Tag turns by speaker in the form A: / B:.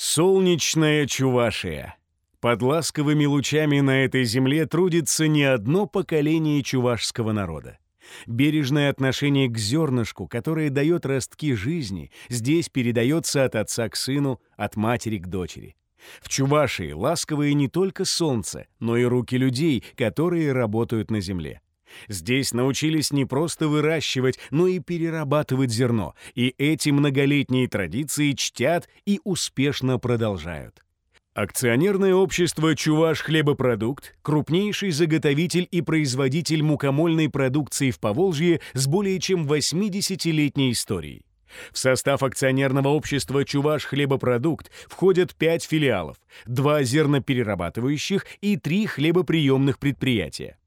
A: Солнечная Чувашия. Под ласковыми лучами на этой земле трудится не одно поколение чувашского народа. Бережное отношение к зернышку, которое дает ростки жизни, здесь передается от отца к сыну, от матери к дочери. В Чувашии ласковое не только солнце, но и руки людей, которые работают на земле. Здесь научились не просто выращивать, но и перерабатывать зерно, и эти многолетние традиции чтят и успешно продолжают. Акционерное общество «Чуваш-хлебопродукт» — крупнейший заготовитель и производитель мукомольной продукции в Поволжье с более чем 80-летней историей. В состав акционерного общества «Чуваш-хлебопродукт» входят 5 филиалов, 2 зерноперерабатывающих и 3 хлебоприемных предприятия.